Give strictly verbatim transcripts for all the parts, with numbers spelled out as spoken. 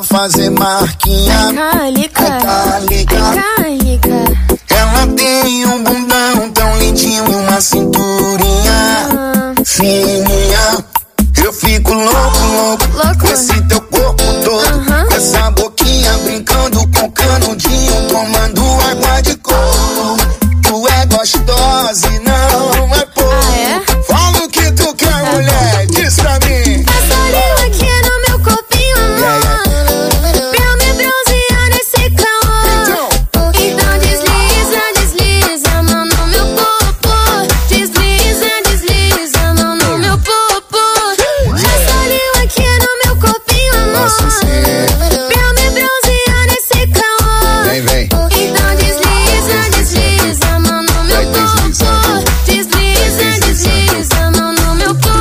fazer marquinha. Calica, calica, calica. Ela tem um bundão tão lindinho e uma cinturinha ah. fininha. Eu fico louco, louco, louco. Com esse teu corpo todo, uh-huh. Com essa boquinha brincando com canudinho, tomando água de coco. Tu é gostosa e não é pouco. Ah, é? Fala o que tu quer, ah, mulher, diz pra mim. Passarinho aqui no meu copinho, amor, yeah, yeah. Pra me bronzear nesse calor. Então, então desliza, desliza a mão no meu popô. Desliza, desliza a mão no meu popô. Passarinho aqui no meu copinho, amor, pra me bronzear nesse calor. Vem, vem. Então desliza, desliza a mão no meu popô. Desliza, desliza a mão no meu popô.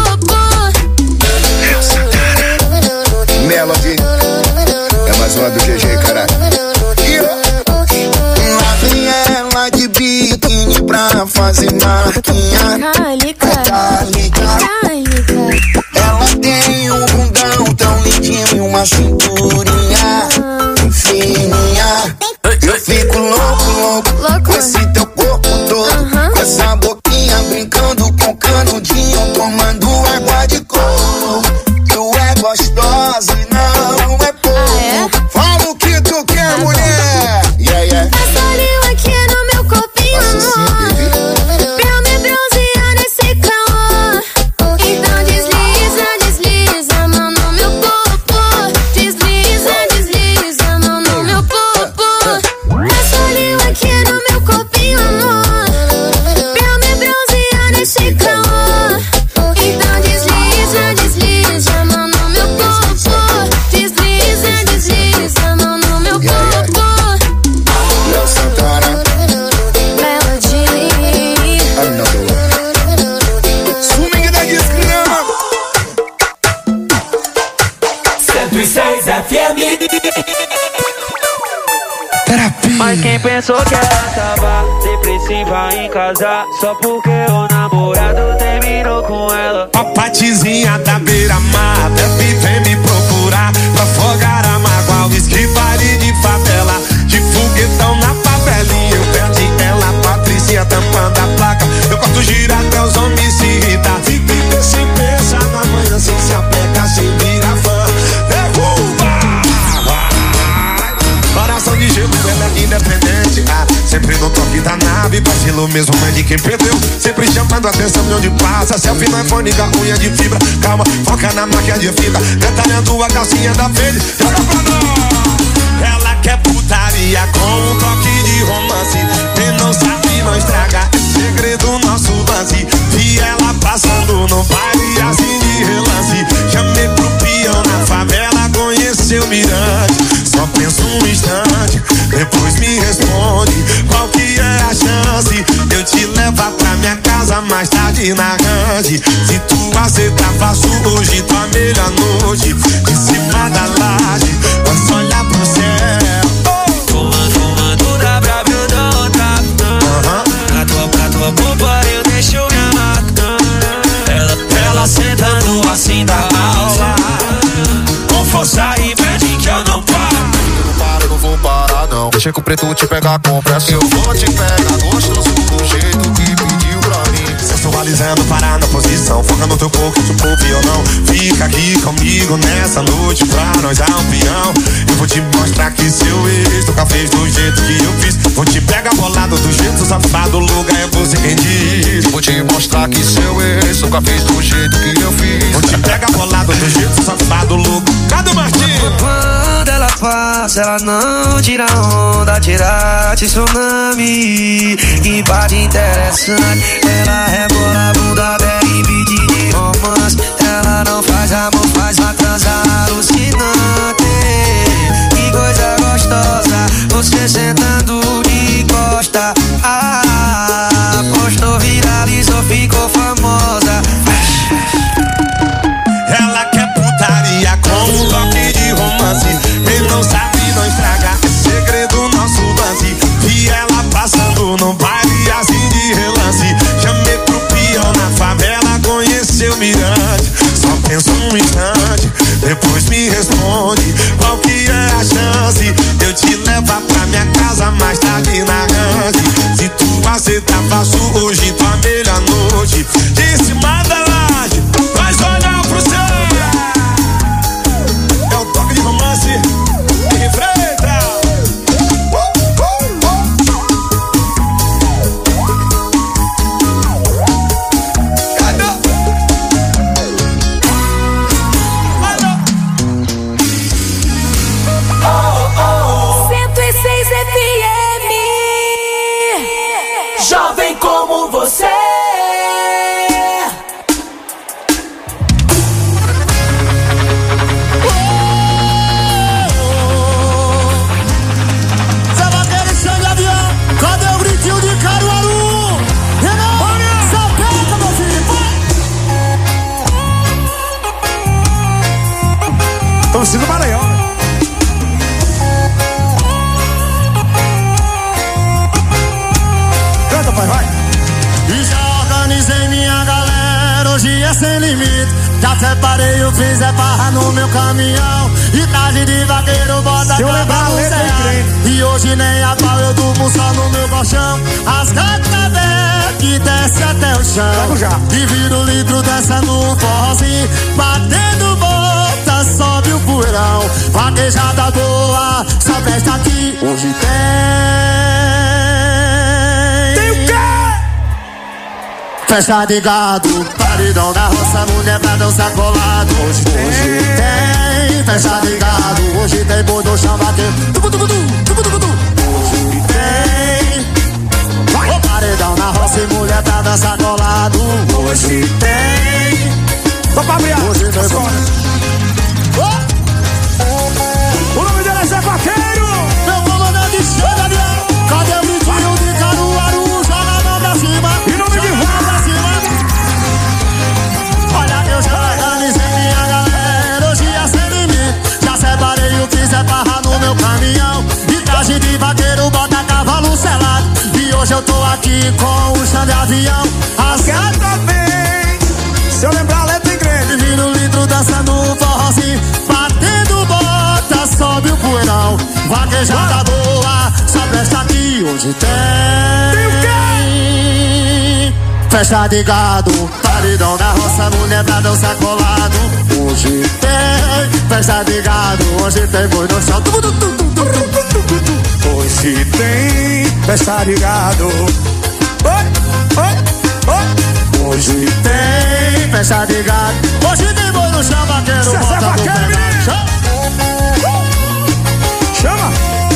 Melody é mais uma do G G, caralho. Lá vem ela de biquíni pra fazer marquinha. Calica, calica, calica. Ela tem um bundão tão lindinho e uma cinturinha fininha. Eu fico louco, louco, louco. Com esse teu corpo todo, uh-huh. Com essa boquinha brincando com canudinho, tomando água de coco. Tu é gostosa e não é pouco. Ah, é? Fala o que tu quer, ah, mulher. Yeah, yeah. Passarinho aqui no meu copinho, amor, pra me bronzear nesse calor. Então desliza, desliza a mão no meu popô. Desliza, desliza a mão no meu popô. Passarinho aqui no meu copinho, amor, pra me bronzear nesse calor. Então desliza, desliza a mão no meu popô. Desliza, desliza a mão no meu popô. Léo Santana, Melody, another one. Swing da desgrama. cento e seis F M. Mas quem pensou que ela tava depressiva em casa só porque o namorado terminou com ela? A patizinha da beira-mar deve vem me procurar pra afogar a mágoa, whisky, baile de favela, de foguetão na favelinha. Eu perdi ela, Patricinha tampando a placa. Eu gosto girar até os homens se irritar. Fica sem pensar na manhã, sem se apegar, sem virar fã. Derruba! Coração de gelo, ela é independente. Ah, sempre no toque da nave, vacilo mesmo, mas de quem perdeu. Sempre chamando a atenção de onde passa. Selfie no iPhone com a unha de fibra. Calma, foca na máquina de fita. Detalhando a calcinha da Fede. Joga pra nós! Ela quer putaria com um toque de romance. Quem não sabe não estraga, é segredo nosso lance. Vi ela passando no baile assim de relance. Chamei pro peão na favela, conheceu o mirante. Só penso um instante, depois me responde qual que é a chance de eu te levar pra minha casa mais tarde na grande. Se tu aceitar, faço hoje tua melhor noite. De cima da laje, posso olhar pro céu. Fumando, fumando da brava eu dou outra. Pra tua, pra tua boba eu deixo minha marca. Ela, ela sentando assim da aula, com força e pede que eu não paro. Não vou parar não. Deixa que o preto te pegar com pressa. Eu vou te pegar gostoso do jeito que pediu pra mim. Sensualizando, parar na posição. Foca no teu corpo, tipo violão. Fica aqui comigo nessa noite pra nós dar um peão. Eu vou te mostrar que seu ex nunca fez do jeito que eu fiz. Vou te pegar bolado do jeito safado. O lugar é você quem diz. Vou te mostrar que seu ex nunca fez do jeito que eu fiz. Vou te pegar bolado do jeito safado. O lugar. Cadê o Martinho? Quando ela passa, ela não tira onda, tira tsunami. Que bate interessante. Ela rebola a bunda, bem pedir de romance. Ela não faz amor, faz uma transa alucinante. Que coisa gostosa, você sentando de costa. Ah, postou, viralizou, ficou famosa. Ela quer putaria com um toque de romance. Quem não sabe não estraga, é segredo nosso lance. Vi ela passando no baile assim de relance. Chamei pro peão na favela, conheceu o mirante. Só penso um instante, depois me responde qual que é chance. Eu te levo pra minha casa mais tarde na range. Se tu aceitar, faço hoje tua melhor noite. De cima da laje, faz olhar pro céu. É o toque de romance que enfrenta. cento e seis F M. Jovem como você. Zé Vaqueiro e Xande Avião, cadê o gritinho de Caruaru? Renan, sapeta, meu filho, vai! Torcida do Maranhão. Canta, pai, vai. E já organizei minha galera, hoje é sem limite. Já separei o fiz é barra no meu caminhão. E tarde de vaqueiro, bota Se eu lembrar a letra, eu e hoje nem a pau, eu durmo só no meu colchão. As gatas que desce até o chão. Trago já. E vira o litro dança no forrozinho. Batendo bota, sobe o poeirão. Vaquejada boa, só festa aqui. Hoje tem. Tem o quê? Festa de gado, paredão da roça, mulher pra dançar colado. Hoje tem, hoje tem festa de gado, hoje tem boi no chão batendo. Tucu, tucu, tucu, tucu, tucu, tucu. Hoje tem, o paredão na roça e mulher pra dançar colado. Hoje tem, Só pra abrir. hoje tem boi. O nome dele é Zé Vaqueiro. Meu comandante Xande Avião, cadê o gritinho de Caruaru? Joga a mão pra cima, E nome de joga a mão pra cima. Olha que eu já organizei minha galera, hoje é sem limite. Já separei o que é barra no meu caminhão. E traje de vaqueiro, bota cavalo selado. E hoje eu tô aqui com o Xande Avião. As gatas vem, Se eu lembrar a letra em grande. vira o litro dançando forrozinho. Batendo bota, sobe o poeirão. Vaquejada boa, só presta aqui. Hoje tem. Tem o quê? Festa de gado, paredão da roça, mulher pra dançar colado. Hoje tem festa de gado, hoje tem boi no chão. Tucu, tucu, tucu, tucu, tucu, tucu. Hoje tem festa de gado. Oi, oi, oi. Hoje tem festa de gado, hoje tem boi no chão, vaqueiro. Zé bota no Vaqueiro, pé no menino. chão. Chama.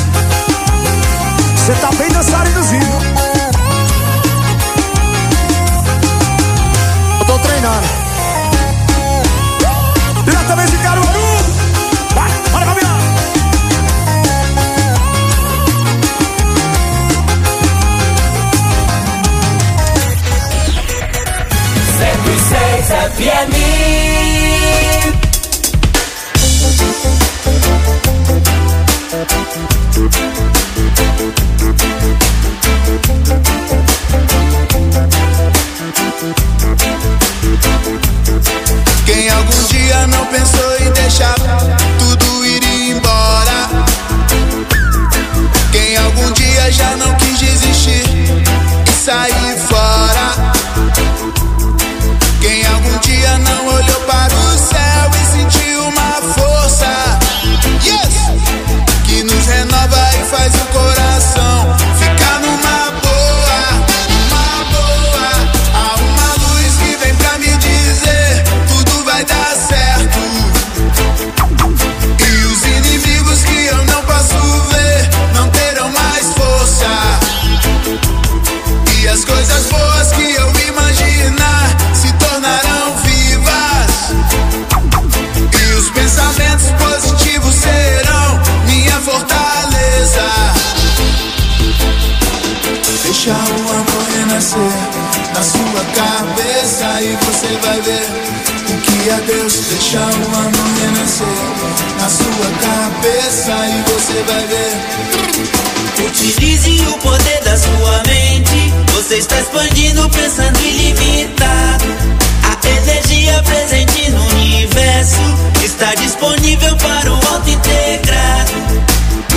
Você tá bem dançarinozinho. Eu tô treinando. Diretamente de Caruaru. Vai, bora caminhar. cento e seis F M. Quem algum dia não pensou em deixar tudo ir embora? Quem algum dia já não quis desistir e sair fora? Quem algum dia não olhou para o céu e sentiu uma força, yes, que nos renova e faz o coração ficar numa boa, uma boa. Há uma luz que vem pra me dizer tudo vai dar certo. E os inimigos que eu não posso ver não terão mais força. E as coisas boas que eu imaginar se tornarão vivas. E os pensamentos positivos serão minha fortaleza. Deixa o amor renascer na sua cabeça e você vai ver o que é Deus. Deixa o amor renascer na sua cabeça e você vai ver. Utilize o poder da sua mente. Você está expandindo, pensando ilimitado. A energia presente no universo está disponível para o auto integrado.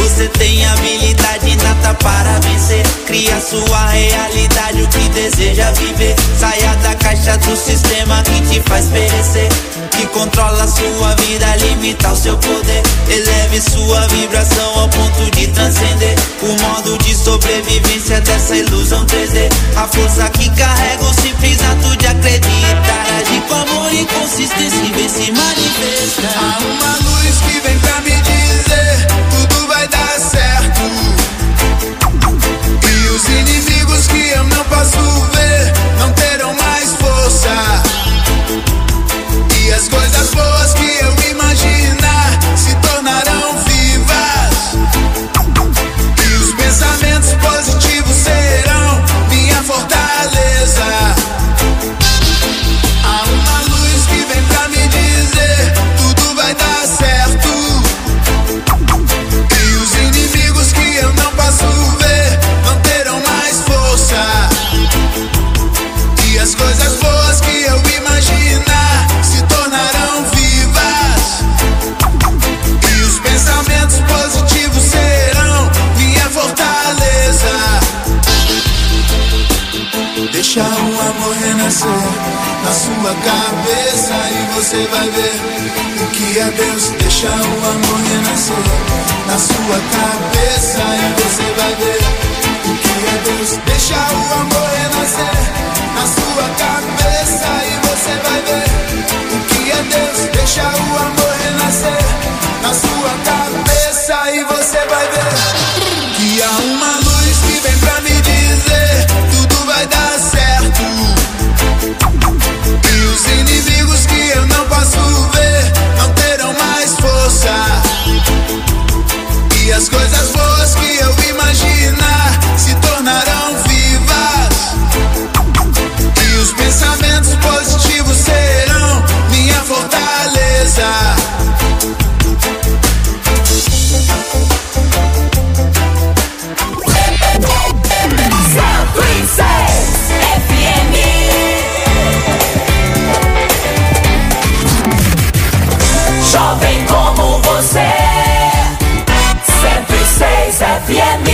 realidade o que deseja viver. Saia da caixa do sistema que te faz perecer, que controla sua vida, limita o seu poder. Eleve sua vibração ao ponto de transcender o modo de sobrevivência dessa ilusão três D. A força que carrega o simples ato de acreditar, agir com amor e consistência e vem se manifestar. Há uma luz que vem pra me dizer tudo vai dar certo, e os inimigos que eu não posso ver não terão mais força, e as coisas boas que eu imaginar se tornarão vivas, e os pensamentos positivos serão minha fortaleza. Há uma luz que vem pra me dizer tudo vai dar certo, e os inimigos que eu não posso ver não terão mais força, e as coisas boas que eu imaginar se tornarão vivas, e os pensamentos positivos serão minha fortaleza. Deixa o amor renascer na sua cabeça e você vai ver o que é Deus. Deixa o amor renascer na sua cabeça e você vai ver o que é Deus. Deixa o amor renascer na sua cabeça e você vai ver o que é Deus. Deixa o amor renascer na sua cabeça e você vai ver que há uma luz que vem pra me dizer tudo vai dar certo, e os inimigos que eu não posso ver não terão mais força, e as coisas boas que eu imaginar se tornarão vivas, e os pensamentos positivos serão minha fortaleza. cento e seis F M. Jovem como você, cento e seis F M.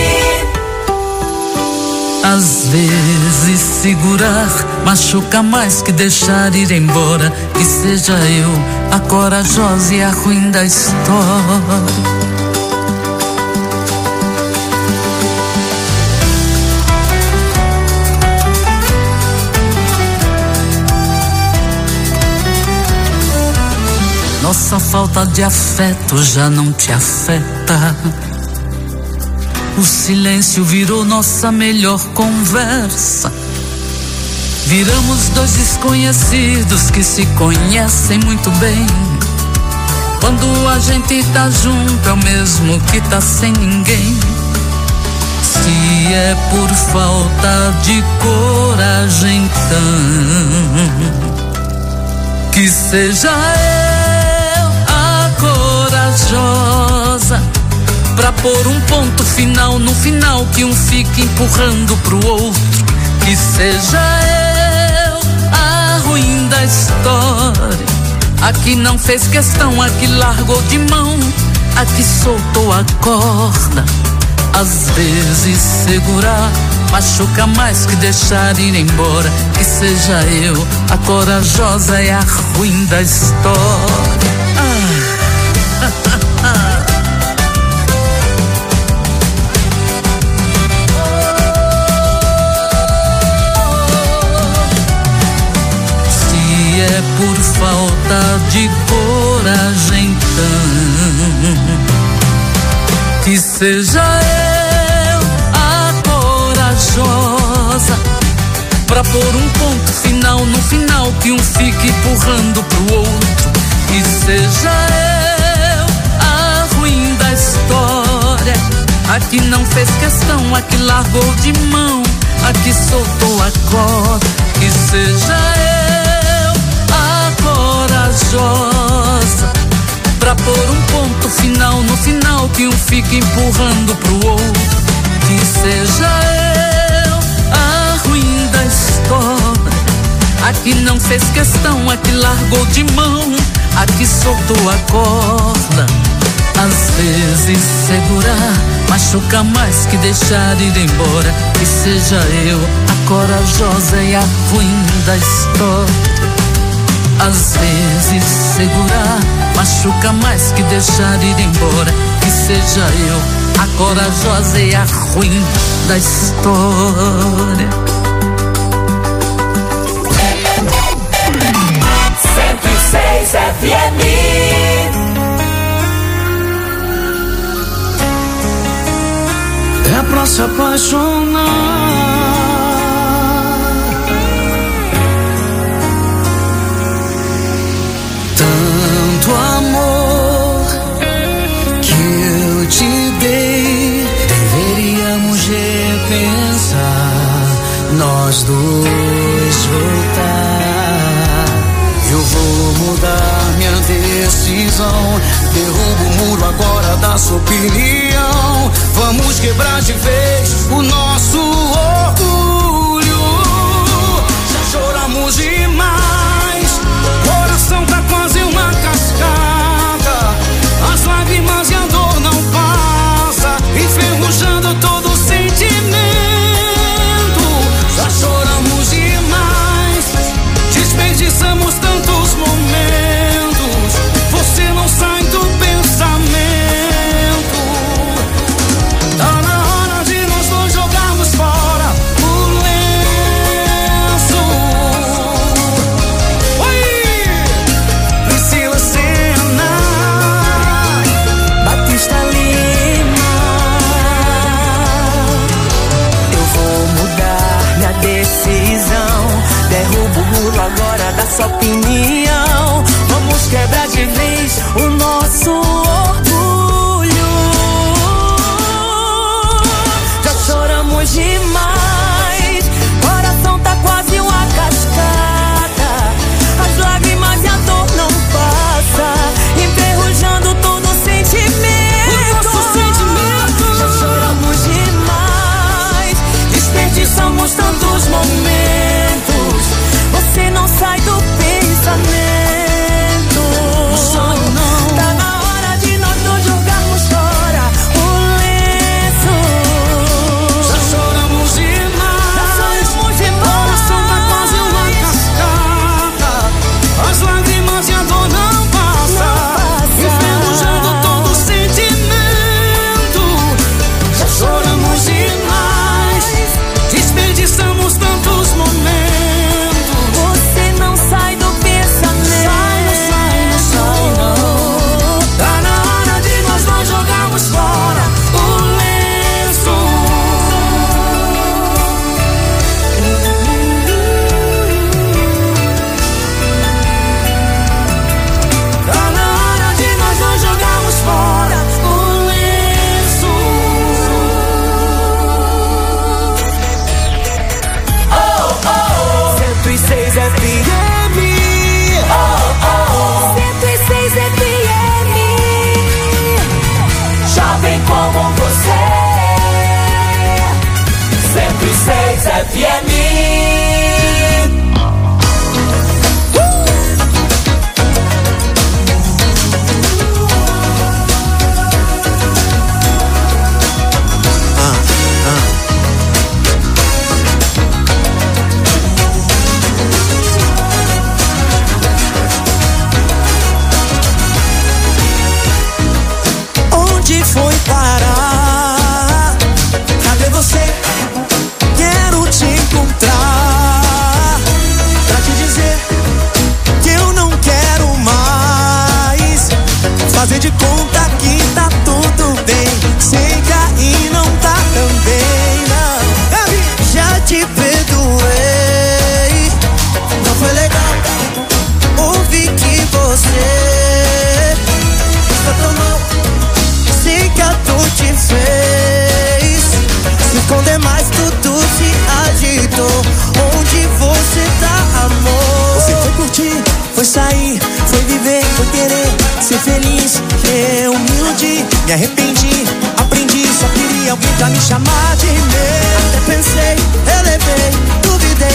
Às vezes segurar machuca mais que deixar ir embora. Que seja eu a corajosa e a ruim da história. Nossa falta de afeto já não te afeta. O silêncio virou nossa melhor conversa. Viramos dois desconhecidos que se conhecem muito bem. Quando a gente tá junto é o mesmo que tá sem ninguém. Se é por falta de coragem, então que seja eu a corajosa pra pôr um ponto final no final, que um fique empurrando pro outro. Que seja eu a ruim da história, a que não fez questão, a que largou de mão, a que soltou a corda. Às vezes segurar machuca mais que deixar ir embora. Que seja eu a corajosa e a ruim da história. Ah. Se é por falta de coragem, então que seja eu a corajosa pra pôr um ponto final no final, que um fique empurrando pro outro. Que seja eu a ruim da história, a que não fez questão, a que largou de mão, a que soltou a corda. Que seja eu a corajosa pra pôr um ponto final no final, que um fique empurrando pro outro. Que seja eu a ruim da história, a que não fez questão, a que largou de mão, a que soltou a corda. Às vezes segurar machuca mais que deixar ir embora. Que seja eu a corajosa e a ruim da história. Às vezes segurar machuca mais que deixar ir embora. Que seja eu a corajosa e a ruim da história. cento e seis F M. É pra se apaixonar. Tanto amor que eu te dei, deveríamos repensar, nós dois voltar. Eu vou mudar minha decisão, derrubo o muro agora da sua opinião. Vamos quebrar de vez o nosso orgulho. Já choramos demais, coração tá quase uma cascata. As lágrimas e a dor não passa, enferrujando todo o sentimento. Já choramos demais, desperdiçamos tantos momentos. Você não sai do pensamento. Tá na hora de nós dois jogarmos fora o lenço. Oi! Priscila Senna, Batista Lima. Eu vou mudar minha decisão, derrubo o muro agora da sua opinião. Vamos quebrar de vez o nosso orgulho. Já choramos demais, coração tá quase uma cascata. As lágrimas e a dor não passa, enferrujando todo o sentimento. O nosso sentimento. Já choramos demais, desperdiçamos tantos momentos. Você não sai do pensamento. Tá na hora de nós dois jogarmos fora o lenço. Já choramos demais, Já choramos demais. coração tá quase uma cascata. As lágrimas e a dor não passa, enferrujando todo o sentimento. Já choramos demais, desperdiçamos tantos momentos. Você não sai do pensamento. Sai, não sai, não sai, não. Tá na hora de nós dois jogarmos fora o lenço. Tá na hora de nós dois jogarmos fora o lenço. cento e seis F M. cento e seis F M. Jovem como você. cento e seis F M. Onde foi parar? Cadê você? Quero te encontrar pra te dizer que eu não quero mais fazer de conta que tá tudo bem. Sei que aí não tá também, não. Já te perdoei, não foi legal. Ouvi que você está tão mal. Sei que a dor te fez se esconder mais, tudo se agitou. Onde você tá, amor? Você foi curtir, foi sair, foi viver, foi querer ser feliz. Eu humilde, me arrependi, aprendi, só queria alguém pra me chamar de meu. Até pensei, relevei, duvidei, questionei.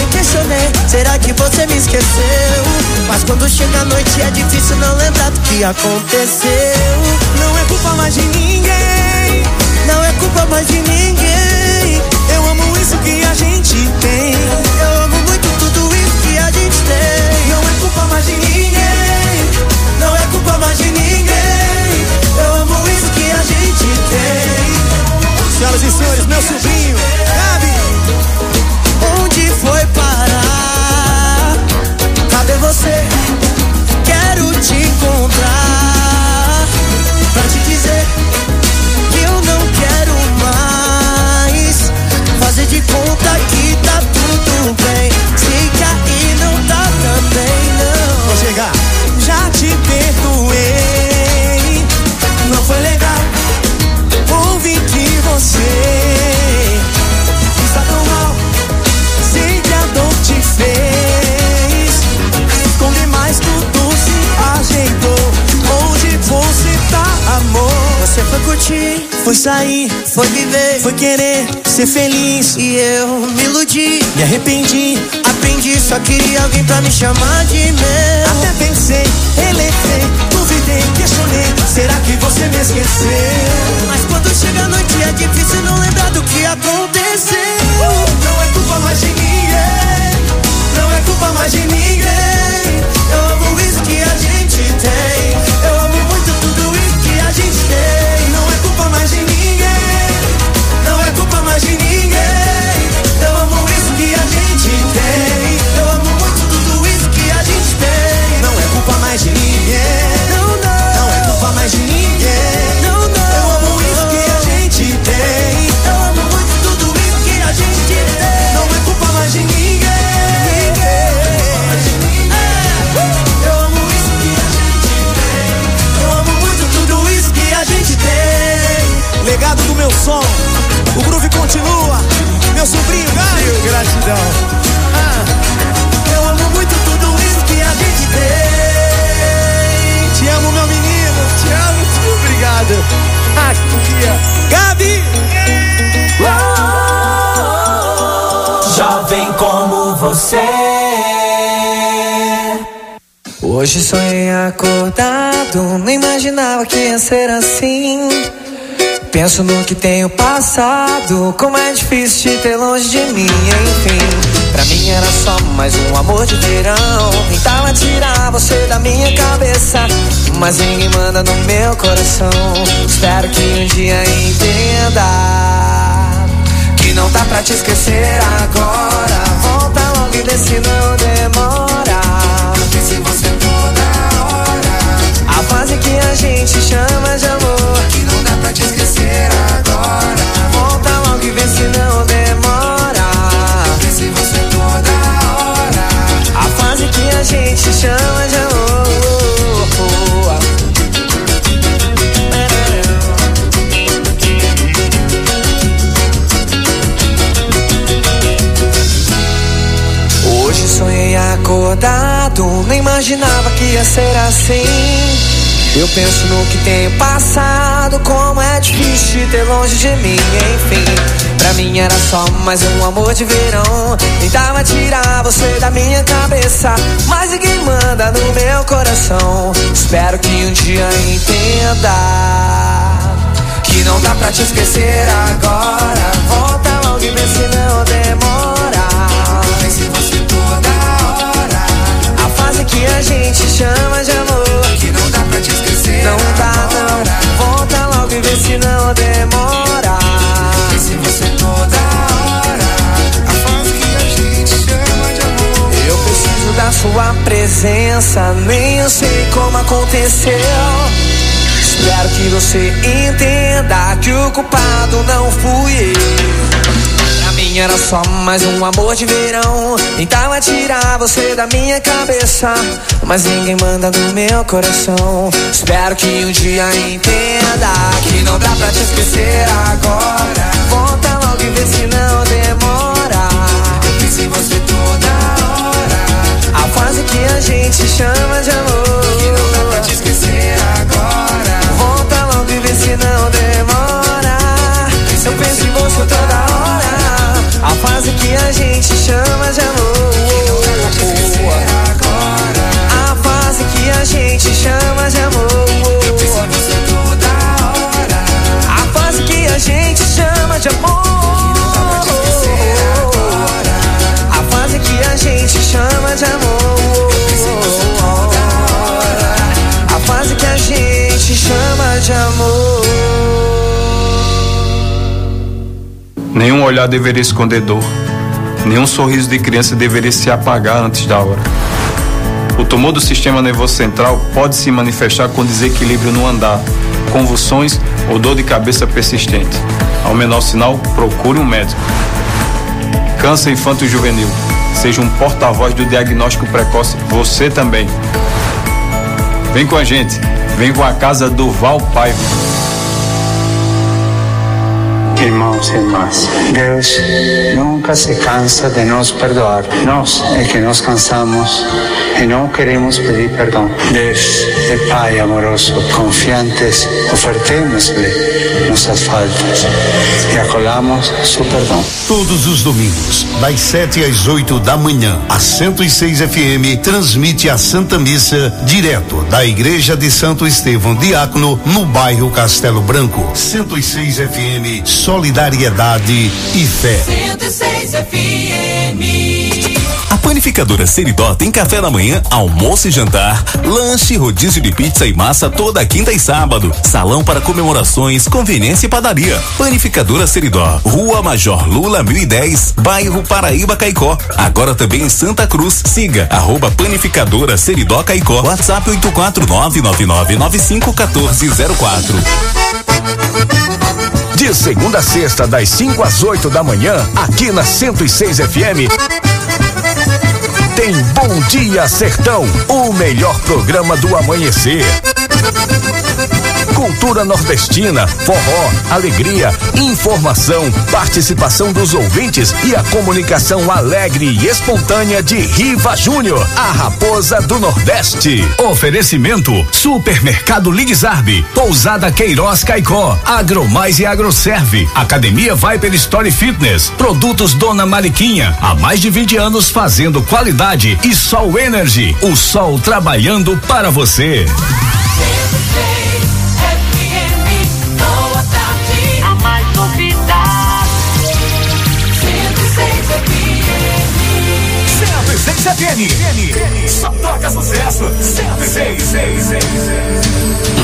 apaixonei. Será que você me esqueceu? Mas quando chega a noite é difícil não lembrar do que aconteceu. Não é culpa mais de ninguém, não é culpa mais de ninguém. Eu amo isso que a gente tem, eu amo muito tudo isso que a gente tem. Não é culpa mais de ninguém, não é culpa mais de ninguém. Eu amo isso que a gente tem. Senhoras e senhores, meu sobrinho, Gabi. Onde foi parar? Cadê você? Quero te encontrar pra te dizer que eu não quero mais fazer de conta que tá tudo bem. Sei que aí não tá também, não. Vou chegar. Já te perdoei, não foi legal. Ouvi que você está tão mal. Sei que a dor te fez esconder, mas tudo se ajeitou. Onde você tá, amor? Você foi curtir, foi sair, foi viver, foi querer ser feliz. E eu me iludi, me arrependi, aprendi. Só queria alguém pra me chamar de meu. Até pensei, relevei, duvidei, questionei. Será que você me esqueceu? Mas quando chega a noite é difícil não lembrar do que aconteceu. uh, Não é culpa mais de ninguém, não é culpa mais de ninguém. Eu amo isso que a gente tem, eu amo muito tudo isso que a gente tem. Não é culpa mais de ninguém, não é culpa mais de ninguém. Eu amo isso que a gente tem, eu amo muito tudo isso que a gente tem. Não é culpa mais de ninguém, não, não, não é culpa mais de ninguém. Não, não, eu amo isso que a gente tem, eu amo muito tudo isso que a gente tem. não é culpa mais de ninguém. Eu amo isso que a gente tem, eu amo muito tudo isso que a gente tem. Legado do meu som, o groove continua. Meu sobrinho, Gaio, gratidão. Ah, eu amo muito tudo isso que a gente tem. Te amo, meu menino, te amo, tio, obrigado. Ah, que dia. Gabi! Jovem como você. Hoje sonhei acordado, nem imaginava que ia ser assim. Penso no que tenho passado, como é difícil te ter longe de mim. Enfim, pra mim era só mais um amor de verão. Tentava tirar você da minha cabeça, mas ninguém manda no meu coração. Espero que um dia entenda que não dá pra te esquecer agora. Volta logo e vê se não demora. Se você toda hora, a fase que a gente chama de amor, que não dá pra te esquecer agora. volta logo e vê se não demora. Se você toda hora, A fase que a gente chama de amor. Hoje sonhei acordado, nem imaginava que ia ser assim. Eu penso no que tenho passado, como é difícil ter longe de mim. Enfim, pra mim era só mais um amor de verão. Tentava tirar você da minha cabeça, mas ninguém manda no meu coração. Espero que um dia entenda que não dá pra te esquecer agora. Volta logo e vê se não demora. se você toda hora, A fase que a gente chama de amor, que não dá pra te esquecer não dá agora. não. Volta logo e vê se não demora. Se você toda hora, a fase que a gente chama de amor. Eu preciso da sua presença, nem eu sei como aconteceu. Espero que você entenda que o culpado não fui eu. Pra mim era só mais um amor de verão. Tentava tirar você da minha cabeça, mas ninguém manda no meu coração. Espero que um dia entenda que não dá pra te esquecer agora. Volta logo e vê se não demora. Se você toda hora, A fase que a gente chama de amor, que não dá pra te esquecer agora. volta logo e vê se não demora. Eu penso em você toda hora. A fase que a gente chama de amor. Nenhum olhar deveria esconder dor. Nenhum sorriso de criança deveria se apagar antes da hora. O tumor do sistema nervoso central pode se manifestar com desequilíbrio no andar, convulsões ou dor de cabeça persistente. Ao menor sinal, procure um médico. Câncer infanto-juvenil. Seja um porta-voz do diagnóstico precoce, você também. Vem com a gente, vem com a Casa do Val Paiva. Irmãos e irmãs, Deus nunca se cansa de nos perdoar. Nós é que nos cansamos e não queremos pedir perdão. Deus é Pai amoroso, confiantes, ofertemos-lhe nossas faltas e acolhamos seu perdão. Todos os domingos, das sete às oito da manhã, a cento e seis F M transmite a Santa Missa direto da Igreja de Santo Estevão Diácono, no bairro Castelo Branco. cento e seis F M, solidariedade e fé. cento e seis F M. A Panificadora Seridó tem café da manhã, almoço e jantar, lanche, rodízio de pizza e massa toda quinta e sábado, salão para comemorações, conveniência e padaria. Panificadora Seridó, Rua Major Lula mil e dez, bairro Paraíba Caicó. Agora também em Santa Cruz. Siga arroba Panificadora Seridó Caicó. WhatsApp oito quatro nove nove nove nove cinco um quatro zero quatro. De segunda a sexta, das cinco às oito da manhã, aqui na cento e seis F M. Tem Bom Dia Sertão, o melhor programa do amanhecer. Cultura nordestina, forró, alegria, informação, participação dos ouvintes e a comunicação alegre e espontânea de Riva Júnior, a raposa do Nordeste. Oferecimento: Supermercado Ligzarbe, Pousada Queiroz Caicó, Agromais e Agroserve, Academia Viper Story Fitness, Produtos Dona Mariquinha, há mais de vinte anos fazendo qualidade, e Sol Energy, o sol trabalhando para você. cento e seis F M. Só toca sucesso. cento e seis, seis, seis, seis.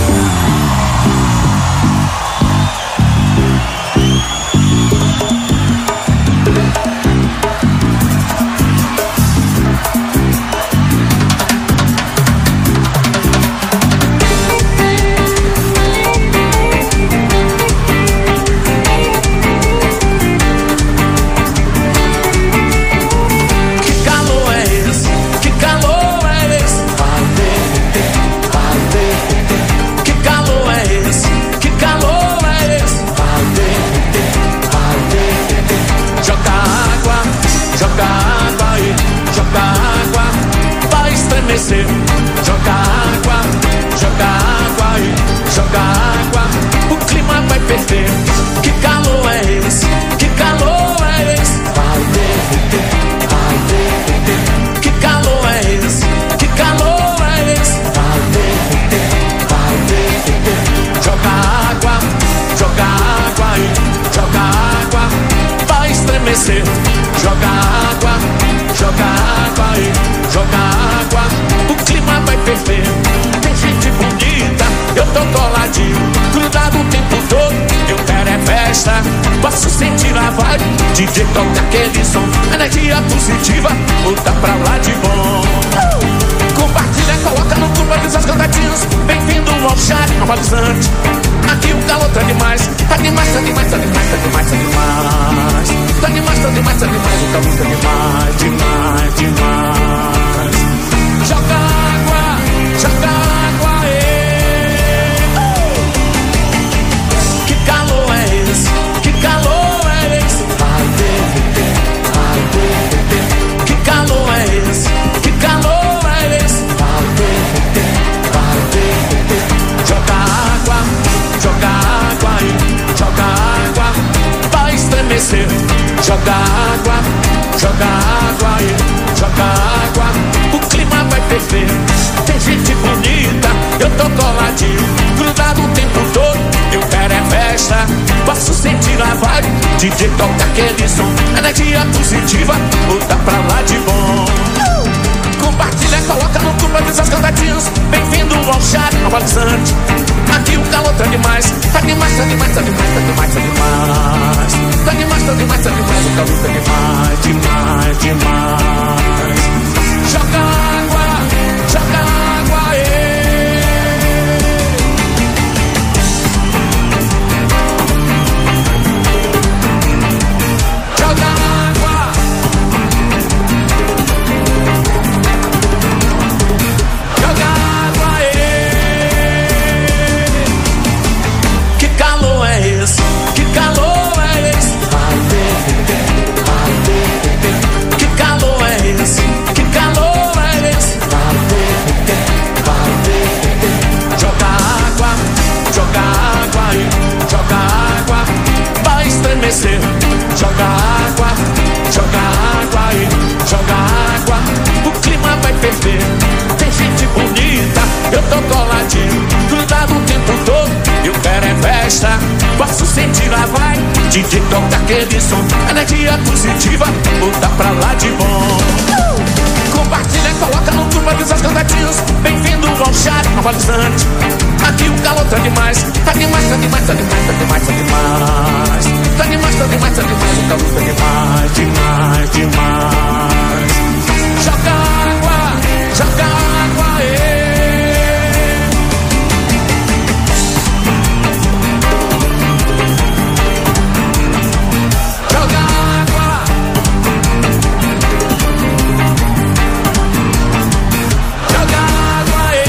Joga água, joga água e joga água. O clima vai perder. Que calor é esse? Que calor é esse? Vai derreter, vai derreter. Que calor é esse? Que calor é esse? Vai derreter, vai derreter. Joga água, joga água e joga água. Vai estremecer. Joga água, joga água e joga água. O clima vai perder. Tem gente bonita, eu tô coladinho, grudado o tempo todo. Eu quero é festa, posso sentir a vibe. D J toca aquele som, energia positiva, volta pra lá de bom. Compartilha, coloca no grupo, avisa as cantatinhas. Bem-vindo ao chat normalizante. Aqui o calor tá demais, tá demais, tá demais, tá demais, tá demais, tá demais. Tá demais, tá demais, tá demais, o calor tá demais, demais, demais. Joga água, joga água, ê. Oh! Que calor é esse? Que calor é esse? Vai derreter, vai derreter. Que calor é esse? Que calor é esse? Vai derreter, vai derreter. Joga água, joga água e joga água. Vai estremecer. Joga água, joga água e joga água. O clima vai perder. Tem gente bonita, eu tô coladinho, grudado o tempo todo. Eu quero é festa, posso sentir a vibe. D J toca aquele som, energia positiva, volta pra lá de bom. Compartilha, coloca no grupo, avisa as cantatinhas. Bem-vindo ao chat normalizante. Aqui o calor tá demais, tá demais, tá demais, tá demais, tá demais, tá demais. Tá demais. esquecer. Joga água, joga água aí, joga água, o clima vai ferver. Tem gente bonita, eu tô coladinho, grudado o tempo todo, eu quero é festa. Posso sentir lá vai, D J toca aquele som, energia positiva, botar pra lá de bom. Compartilha, coloca no turma dos cantatinhos. Bem-vindo ao chat normalizante. Aqui o calor tá demais. Tá demais, tá demais, tá demais, tá demais, tá demais. Tá demais, tá demais, tá demais. O calor tá demais, demais, demais. Joga água, joga água, ê. Joga água. Joga água, ê.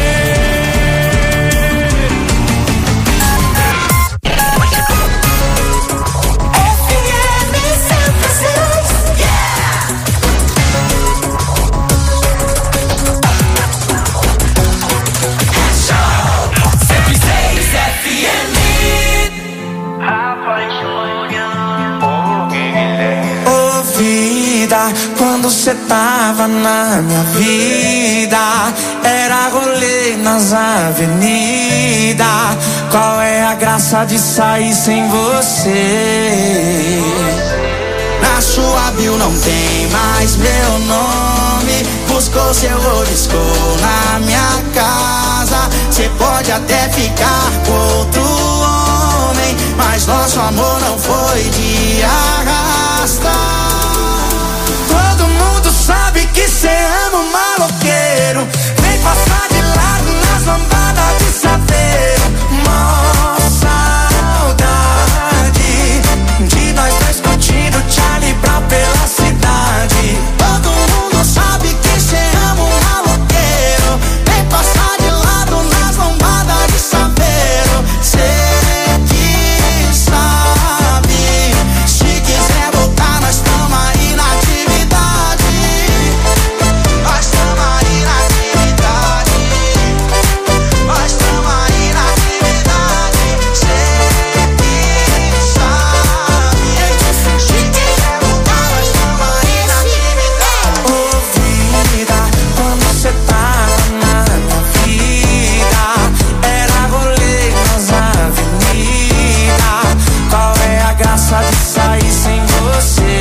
Quando cê tava na minha vida, era rolê nas avenidas. Qual é a graça de sair sem você? Na sua bio não tem mais meu nome. Buscou seu olisco na minha casa. Cê pode até ficar com outro homem, mas nosso amor não foi de arrastar. Todo mundo sabe que cê ama um maloqueiro. Vem passar de lado nas lambadas de saveiro. Mó saudade de nós dois curtindo Charlie Brown pela cidade. Todo mundo sabe que cê ama um maloqueiro. Vem passar de lado nas lambadas de saveiro. Cê que sabe, se quiser voltar nós tamo aí na de sair sem você.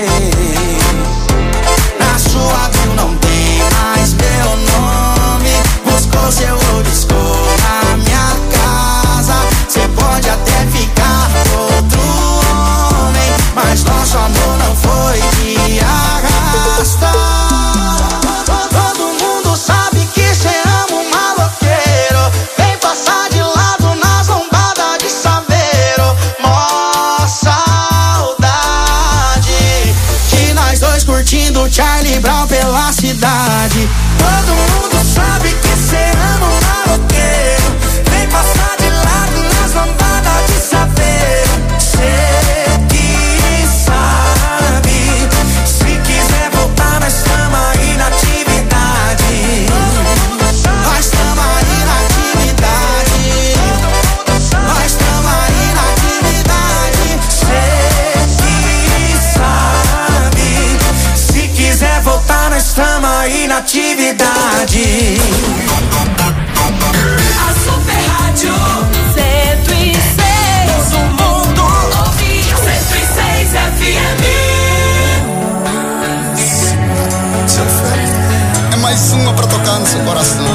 Na sua bio não tem mais meu nome. Buscou seu olisco na minha casa. Cê pode até ficar com outro homem, mas nosso amor não foi de arrastar. Todo mundo sabe que cê ama um maloqueiro. Vem passar de lado nas lombadas de saveiro. Moça, curtindo Charlie Brown pela cidade. Todo mundo sabe que cê ama um maloqueiro. Vem passar de lado nas lambadas de saveiro. Cê que sabe, se quiser voltar nós tamo aí na atividade. Nós tamo aí na atividade. Nós tamo aí na atividade. Cê que sabe, se quiser voltar, nós estamos aí na atividade. A Super Rádio cento e seis. Todo mundo ouve cento e seis F M. É mais uma pra tocar no seu coração.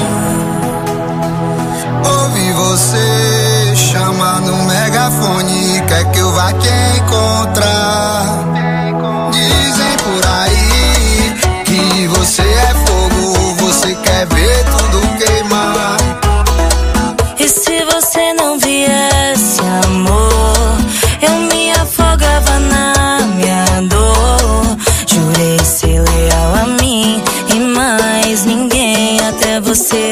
Ouvi você chamar no megafone, quer que eu vá te encontrar. Dizem por aí que você é fogo, você quer ver tudo queimar. E se você não viesse, amor, eu me afogava na minha dor. Jurei ser leal a mim e mais ninguém até você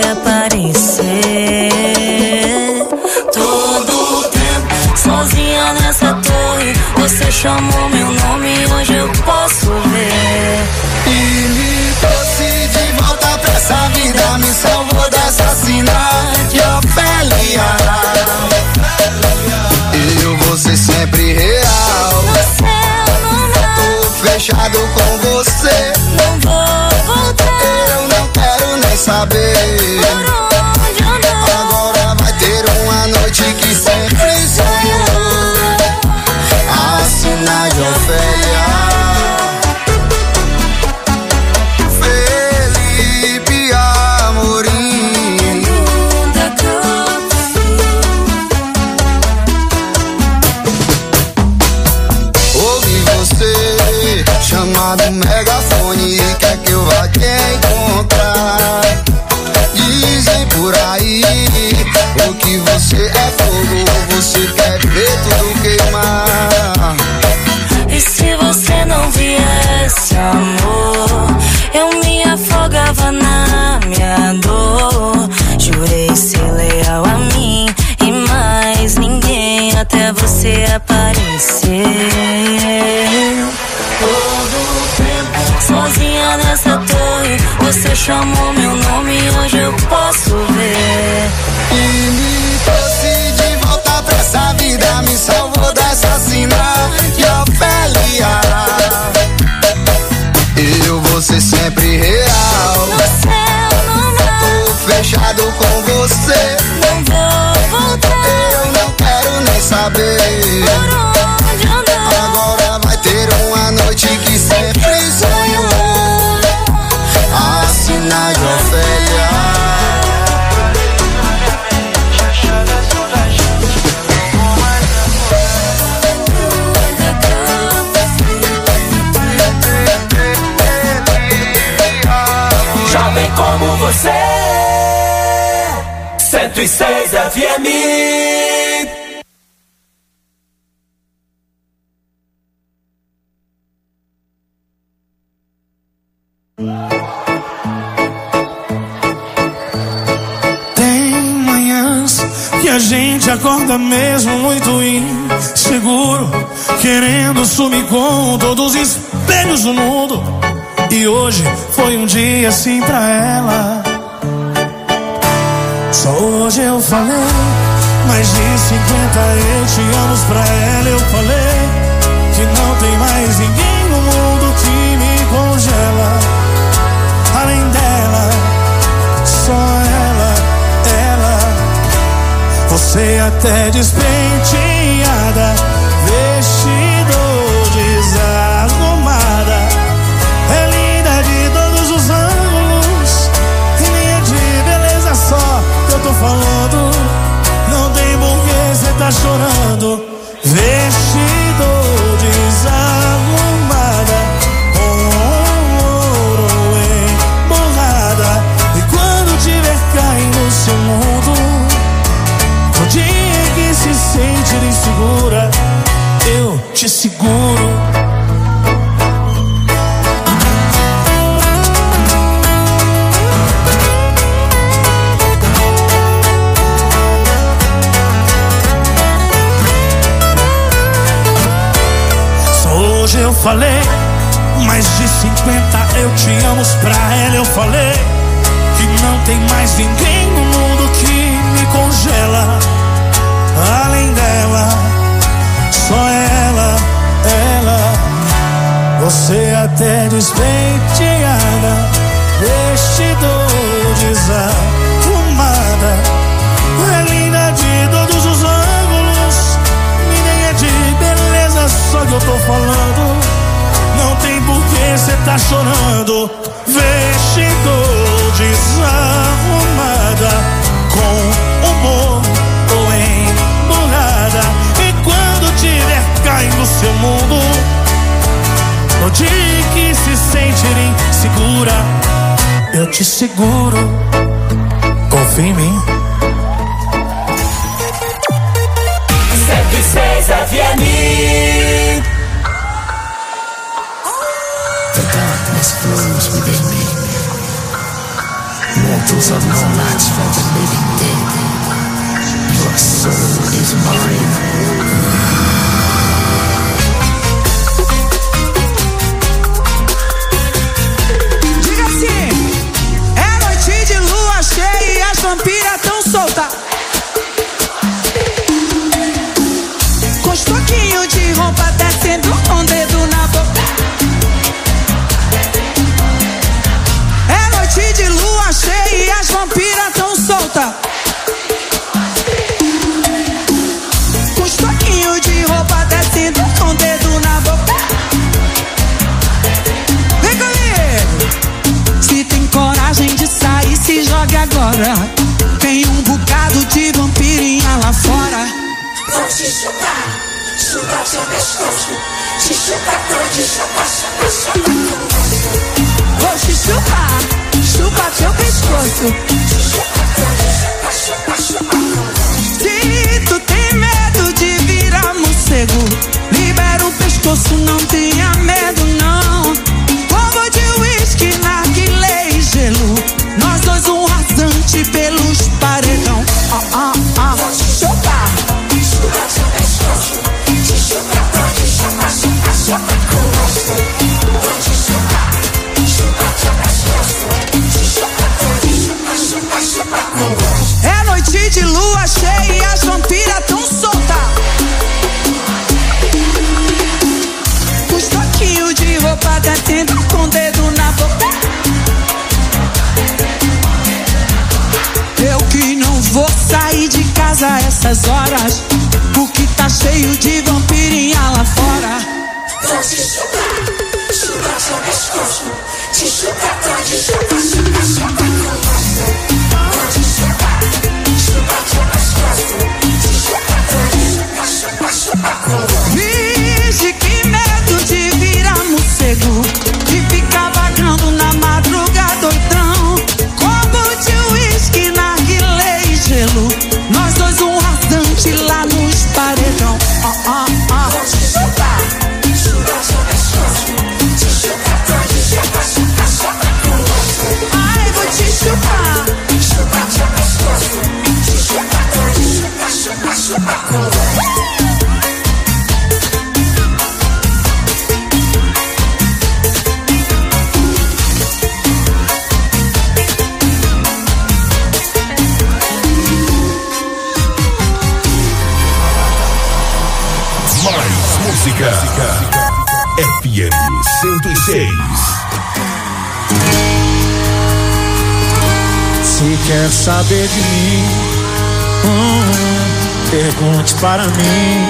aparecer. Todo tempo sozinha nessa torre, você chamou meu nome e hoje eu posso ver. E me trouxe de volta pra essa vida, me salvou dessa cidade, Ofélia. Eu vou ser sempre real. fechado com você. Não vou voltar. Eu não quero nem saber por onde andar. Agora vai ter uma noite que sempre sonhou. Assina de Ofélia. Felipe Amorim. Ouvi você chamado megafone, quer que eu vá te encontrar. Dizem por aí o que você é fogo, você quer ver tudo queimar. E se você não viesse, amor, eu me afogava na minha dor. Jurei ser leal a mim e mais ninguém até você aparecer. Todo tempo sozinha nessa torre, você chamou meu nome e hoje eu posso ver. E me trouxe de volta pra essa vida, me salvou dessa sina de Ofélia. Eu vou ser sempre real. No céu, no mar, tô fechado com você. não vou voltar. Eu não quero nem saber Por onde andar. Agora vai ter uma noite que sempre sonhou. Assina de Ofélia. Jovem como você, cento e seis F M. Tem manhãs que a gente acorda mesmo muito inseguro, querendo sumir com todos os espelhos do mundo. E hoje foi um dia assim pra ela. Só hoje eu falei mais de cinquenta eu te amo pra ela. Eu falei que não tem mais ninguém no mundo que me congela. Além dela, só ela, ela. Você até despenteada, vestido desarrumada. É linda de todos os ângulos, e nem é de beleza só que eu tô falando. Não tem porquê cê tá chorando. Vestido desarrumada, com ouro emborrada. E quando tiver caindo no seu mundo, no dia que se sentir insegura, eu te seguro. Hoje eu falei mais de cinquenta eu te amo pra ela. Eu falei que não tem mais ninguém no mundo que me congela. Além dela, só ela, ela. Você até despenteada, vestido desarrumada. É linda de todos os ângulos, e nem é de beleza só que eu tô falando. Não tem porquê cê tá chorando. Vestido desarrumada, com humor ou emburrada. E quando tiver caindo no seu mundo, no dia que se sentir insegura, eu te seguro. Confia em mim. cento e seis F M. The darkness flows within me. Mortals are no match for the living dead. Your soul is mine. Com os toquinhos de roupa descendo com o dedo na boca. agora. Tem um bocado de vampirinha lá fora. Vou te chupar, chupar seu pescoço. Te chupar todo, chupar, chupar, chupar com gosto. Vou te chupar, chupar seu pescoço. Te chupar todo, chupar, chupar, chupar com gosto. Se tu tem medo de virar morcego, libera o pescoço, não tenha medo não. Combo de uísque, narguilé e gelo. Nós dois um rasante pelos paredão. Ah, ah, ah. Vou te chupar, chupar seu pescoço. Te chupar todo, chupar, chupar, chupar com gosto. Vou te chupar, chupar seu pescoço. Te chupar todo, chupar, chupar, chupar com gosto. É noite de lua cheia e as vampiras tão soltas. Os toquinhos de roupa detendo com o dedo na boca. Eu que não vou sair de casa a essas horas, porque tá cheio de vampirinha lá fora. Vou te chupar, chupar seu pescoço. Te chupar todo, chupar, chupar, chupar com gosto. Vou te chupar, chupar seu pescoço. Te chupar todo, chupar, chupar, chupar com gosto. Vixe, que medo de virar morcego, de ficar vagando na madrugada doidão. Combo de uísque, narguilé e gelo. Nós dois um rasante lá nos paredão. Ah, ah, ah. Vou te chupar, chupar seu pescoço. Te chupar todo, chupar, chupar, chupar com gosto. Ai, vou te chupar, chupar seu pescoço. Te chupar todo, chupar, chupar, chupar com gosto. Música F M cento e seis. Se quer saber de mim, hum, pergunte para mim.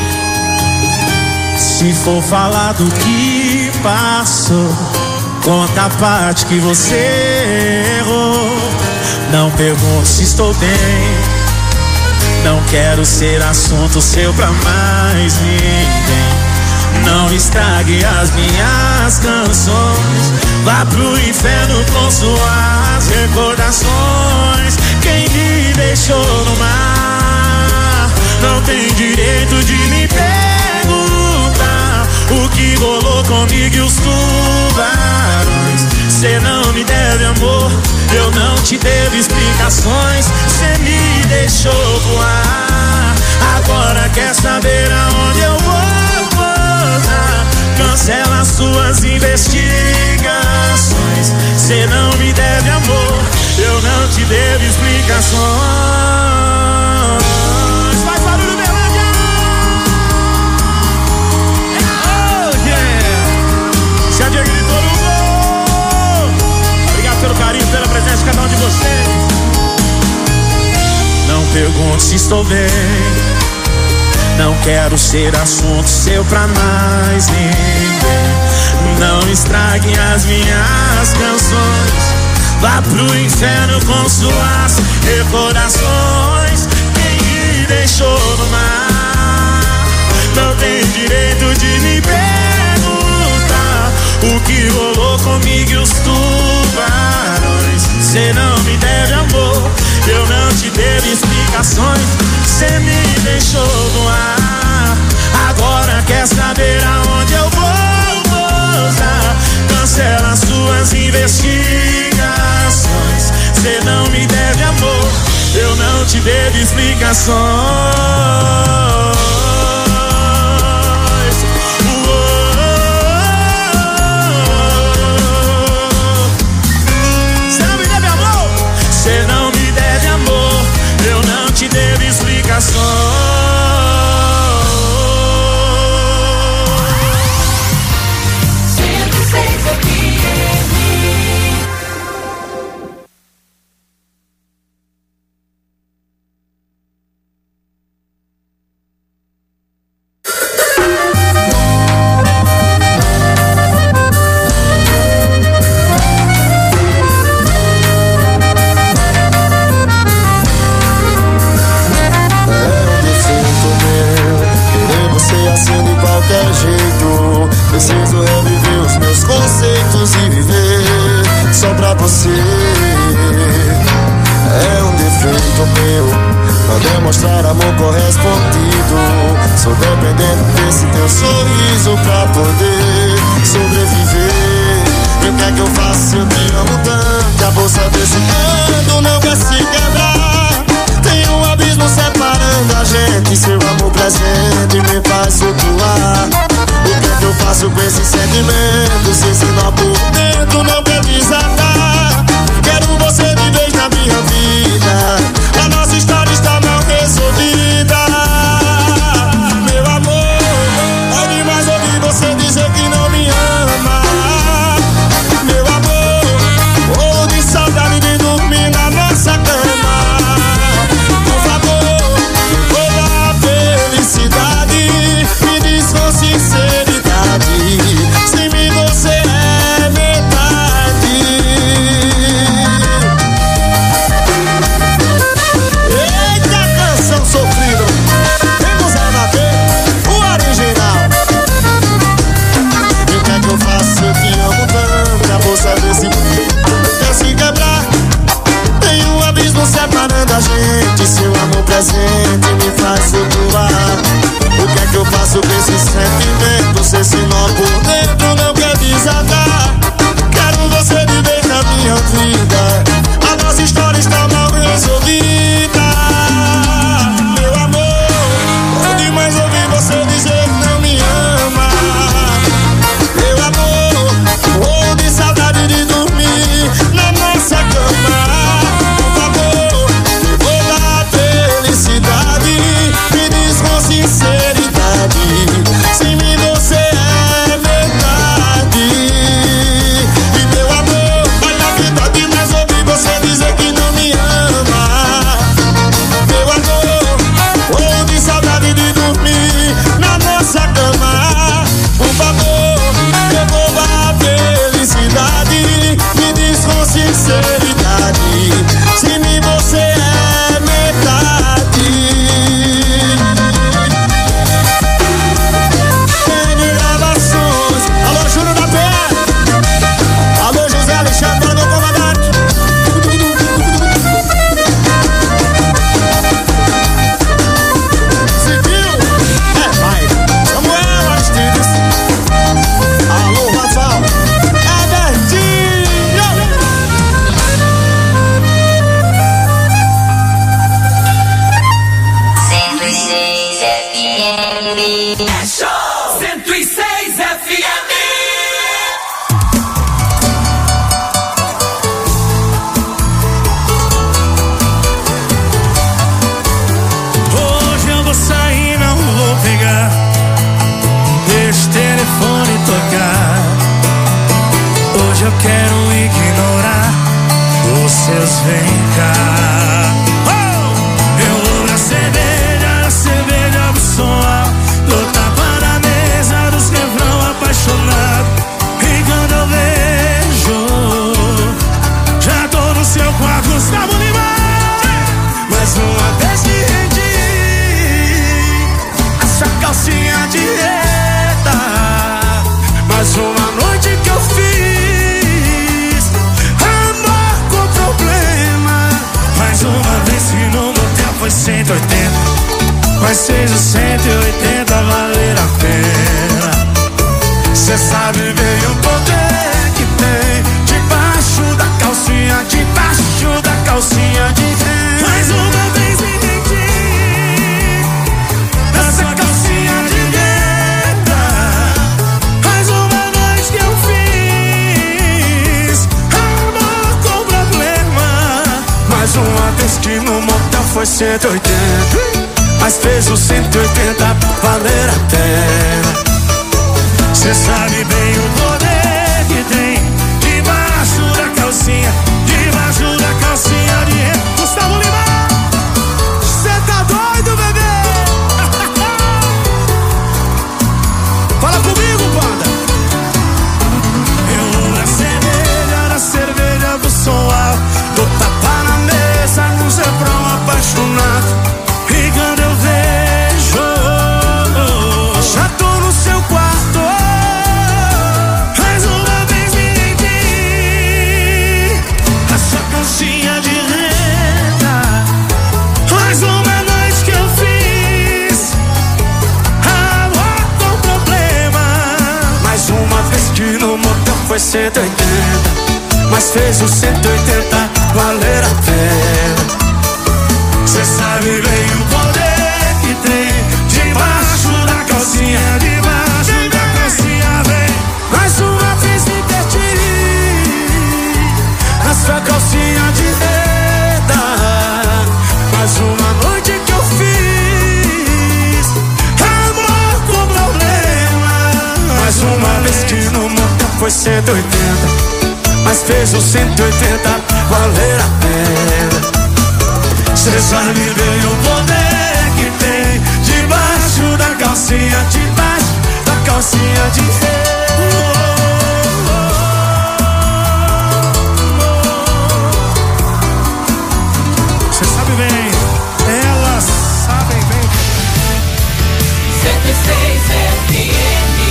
Se for falar do que passou, conta a parte que você errou. Não pergunte se estou bem. Não quero ser assunto seu pra mais ninguém. Não estrague as minhas canções. Vá pro inferno com suas recordações. Quem me deixou no mar não tem direito de me perguntar o que rolou comigo e os tubarões. Cê não me deve amor, eu não te devo explicações. Cê me deixou voar, agora quer saber aonde eu vou posar. Cancela suas investigações. Cê não me deve amor, eu não te devo explicações. Faz barulho, Berlândia! Oh, yeah! Se a Diego gritou no gol. Obrigado pelo carinho, pela presença de cada um de vocês. Não pergunte se estou bem. Não quero ser assunto seu pra mais ninguém. Não estrague as minhas canções. Vá pro inferno com suas recordações. Quem me deixou no mar não tem direito de me perguntar o que rolou comigo e os tubarões. Cê não me deve amor, eu não te devo explicações. Cê me deixou no ar, agora quer saber aonde eu vou posar. Cancela suas investigações. Cê não me deve amor, eu não te devo explicações. Cê não me deve amor, cê não me deve amor, eu não te devo explicações. correspondido. Sou dependente desse teu sorriso pra poder sobreviver. E o que é que eu faço se eu te amo tanto? A bolsa desse canto não quer se quebrar. Tem um abismo separando a gente. Seu amor presente me faz flutuar. O que é que eu faço com esse sentimento? Se esse nó por dentro não quer desatar. Quero você de vez na minha vida. A nossa história está mal resolvida. Meu amor, é demais ouvir você dizer que não me ama. Meu amor, ou de saudade de dormir na nossa cama. Por favor, toda a felicidade me diz com sinceridade se me você é metade. Eita canção sofrida, temos a bater o original. E o que é que eu faço? Eu te amo tanto, a bolsa desse quer se quebrar. Tem um abismo separando a gente. Seu amor presente me faz flutuar. O que é que eu faço com esse sentimento? Se esse nó por dentro não quer desatar. Quero você viver na minha vida. A nossa história está mal resolvida. Meu amor, é demais ouvir você dizer que não me ama. Meu amor, ou de saudade de dormir na nossa cama. Por favor, toda a felicidade me diz com sinceridade se me você é metade. E meu amor, olha a vida demais ouvir você dizer que não me ama. Meu amor, ou de saudade de dormir na nossa cama. Por favor, devolva a felicidade me diz com sinceridade se me você é metade. N Gravações, alô Júnior da Pé, alô José Alexandre, meu comandante. Civil, é vai, Samuel Aristides, alô Rafael, é Bertinho. cento e seis F M. Show cento e seis F M. Hoje eu vou sair, não vou pegar. Deixa o telefone tocar. Hoje eu quero ignorar os seus vem cá. Oh! Eu vou na cerveja, na cerveja pro som alto. Dou tapa na mesa dos refrão apaixonado. E quando eu vejo, já tô no seu quarto, Gustavo Lima. Mais uma vez me rendi. Essa calcinha de reta. Mais uma noite que eu fiz amor com problema. Mais uma vez que no motel foi cento e oitenta. Mas seja cento e oitenta valer a pena. Cê sabe bem o poder que tem debaixo da calcinha, debaixo da calcinha de renda. Mais uma vez me rendi. Essa calcinha de renda. Mais uma noite que eu fiz amor com problema. Mais uma vez que no motel foi cento e oitenta. Mas fez o cento e oitenta valer a pena. Cê sabe bem o poder que tem debaixo da calcinha, debaixo da calcinha de renda. Gustavo Lima, cê tá doido, bebê? Fala comigo, banda. Eu vou na cerveja, na cerveja do som alto. Dou tapa na mesa, num refrão apaixonado. E quando eu vejo, já tô no seu quarto. Mais uma vez me rendi. cento e oitenta, mas fez o cento e oitenta valer a pena. Cê sabe bem o poder que tem debaixo da calcinha, debaixo da calcinha vem. Mais uma vez me perdi na sua calcinha de seda. Mais uma noite que eu fiz amor com problema. Mais uma vez que no mundo foi cento e oitenta, mas fez o cento e oitenta valer a pena. Cê sabe bem o poder que tem debaixo da calcinha, debaixo da calcinha de Cê sabe bem, elas sabem bem. cento e seis F M.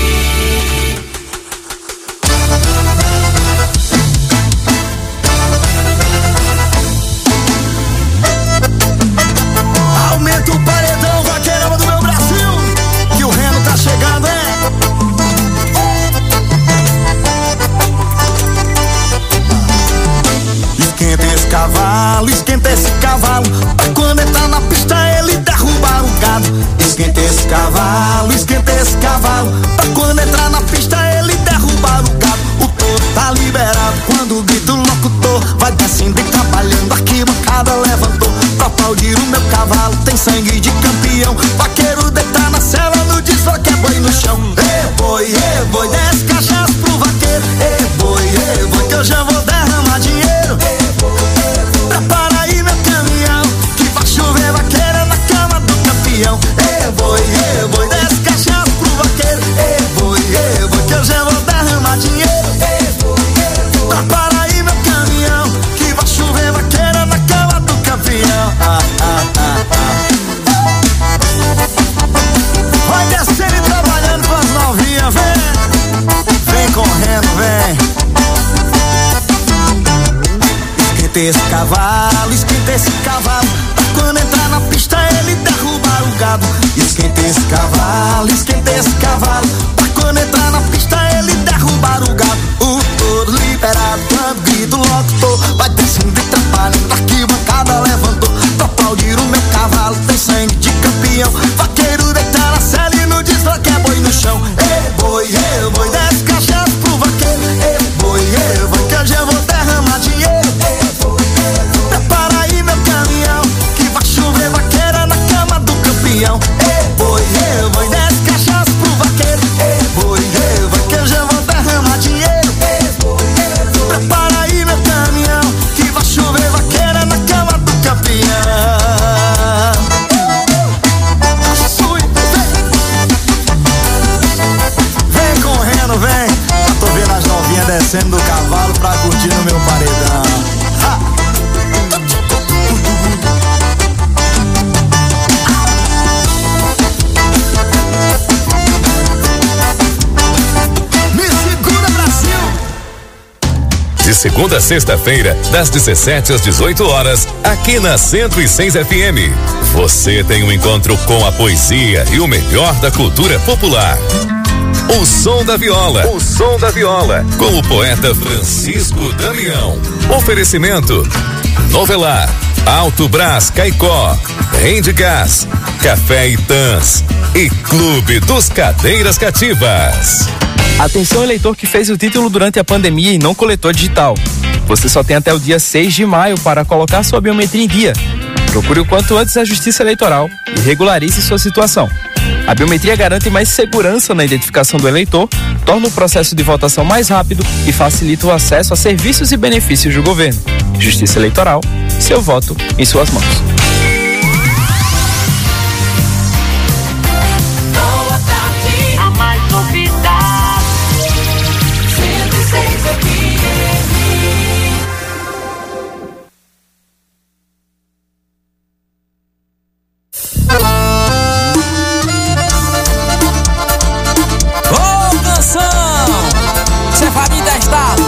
Aumenta o paredão, vaqueirão do meu Brasil, que o Reno tá chegando, é? Esquenta esse cavalo, esquenta esse cavalo, pra quando entrar na pista ele derrubar o gado. Esquenta esse cavalo, esquenta esse cavalo, pra quando entrar na pista ele derrubar o gado. O touro tá liberado quando grita o locutor, vai descendo e trabalhando, arquibancada levantou pra aplaudir o meu cavalo. Tem sangue de campeão, vaqueiro deitar na cela, no desloque é boi no chão. Ê boi, ê boi, desce cachaça pro vaqueiro. Ê boi, ê boi, que eu já vou derramar dinheiro. Prepara aí meu caminhão, que vai chover vaqueira na cama do campeão. Ê boi, ê boi, desce cachaça pro vaqueiro. Ê boi, ê boi, que eu já vou derramar dinheiro. Prepara aí meu caminhão, que vai chover vaqueira na cama do campeão. Ah, ah, ah, ah. Vai descendo e trabalhando com as novinhas, vem. Vem correndo, vem. Esquenta esse cavalo, esquenta esse cavalo, pra quando entrar na pista ele derrubar o gado. Esquenta esse cavalo, esquenta esse cavalo, pra quando entrar na pista ele derrubar o gado. O touro liberado, quando grito locutor, vai descendo e trabalhando, arquibancada levantou pra aplaudir o meu cavalo. Tem sangue de campeão, vaqueiro deitar na cela e no desloque é boi no chão. Ei boi, ei boi, desce cachaça pro vaqueiro. Ei boi, ei boi, que eu já vou derramar dinheiro. Prepara aí meu caminhão, que vai chover vaqueira na cama do campeão. Ei boi, ei boi, desce cachaça pro vaqueiro. Ei boi, ei boi, que eu já vou derramar dinheiro. Prepara aí meu caminhão, que vai chover vaqueira na cama do campeão. Vem correndo, vem. Já tô vendo as novinhas descendo do cavalo pra curtir no meu paredão. Ha! Me segura, Brasil! De segunda a sexta-feira, das dezessete às dezoito horas, aqui na cento e seis F M. Você tem um encontro com a poesia e o melhor da cultura popular. O Som da Viola. O Som da Viola. Com o poeta Francisco Damião. Oferecimento: Novelar, Alto Brás Caicó, Rende Gás, Café Itãs e Clube dos Cadeiras Cativas. Atenção, eleitor que fez o título durante a pandemia e não coletou digital. Você só tem até o dia seis de maio para colocar sua biometria em dia. Procure o quanto antes a Justiça Eleitoral e regularize sua situação. A biometria garante mais segurança na identificação do eleitor, torna o processo de votação mais rápido e facilita o acesso a serviços e benefícios do governo. Justiça Eleitoral, seu voto em suas mãos. Boa tarde, a mais ouvida, cento e seis F M. Ô, canção, cê vai me testar.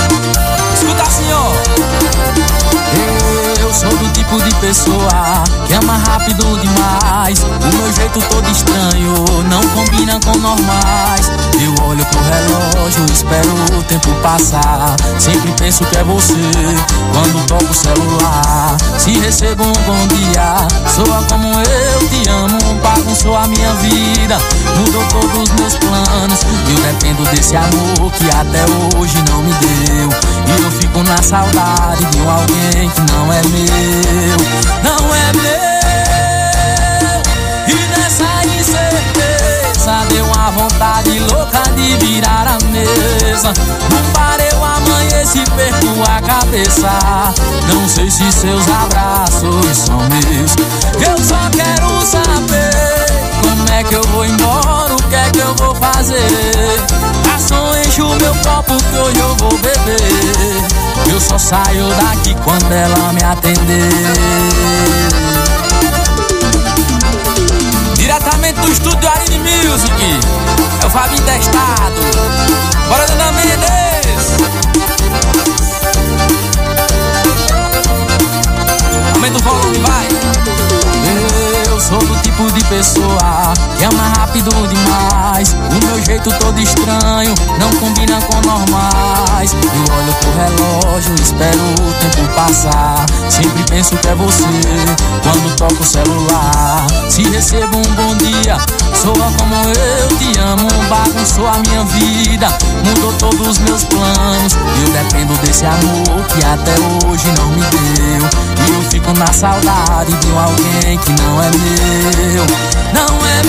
Escuta assim, ó. Eu sou do tipo de pessoa que que ama rápido demais. O meu jeito todo estranho não combina com normais. Eu olho pro relógio, espero o tempo passar. Sempre penso que é você quando toco o celular. Se recebo um bom dia, soa como eu te amo. Bagunçou a minha vida, mudou todos os meus planos. Eu dependo desse amor que até hoje não me deu. E eu fico na saudade de um alguém que não é meu. Não é meu. E nessa incerteza deu uma vontade louca de virar a mesa. Num bar eu amanheço e perco a cabeça. Não sei se seus abraços são meus. Eu só quero saber como é que eu vou embora, o que é que eu vou fazer. Garçom, enche o meu copo que hoje eu vou beber. Eu só saio daqui quando ela me atender. Diretamente do estúdio Aline Music, é o Fabinho Testado. Bora, Dona Mendes. Aumenta o volume, vai. Eu sou do tipo de pessoa que ama rápido demais. O meu jeito todo estranho não combina com normais. Eu olho pro relógio, espero o tempo passar. Sempre penso que é você quando toco o celular. Se recebo um bom dia, soa como eu te amo. Bagunçou a minha vida, mudou todos os meus planos. Eu dependo desse amor que até hoje não me deu. E eu fico na saudade de um alguém que não é meu. Não é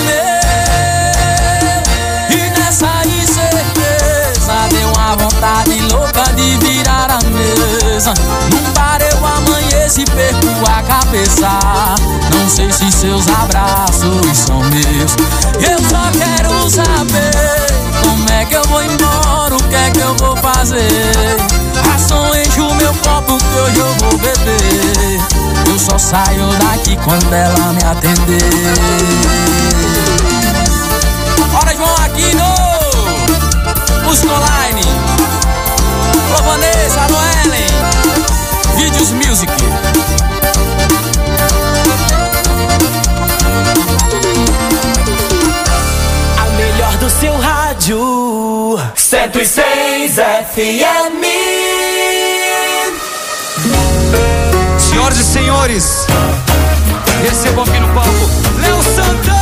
meu. E nessa incerteza deu uma vontade louca de virar a mesa. Num bar eu amanheço e perco a cabeça. Não sei se seus abraços são meus. Eu só quero saber como é que eu vou embora, o que é que eu vou fazer. Garçom, enche o meu copo que hoje eu vou beber. Eu só saio daqui quando ela me atender. Bora, João Aquino, Música Online, Alô Vanessa, alô Ellen, Vídeos Music. A melhor do seu rádio, cento e seis F M. Senhoras e senhores, recebam aqui no palco Léo Santana.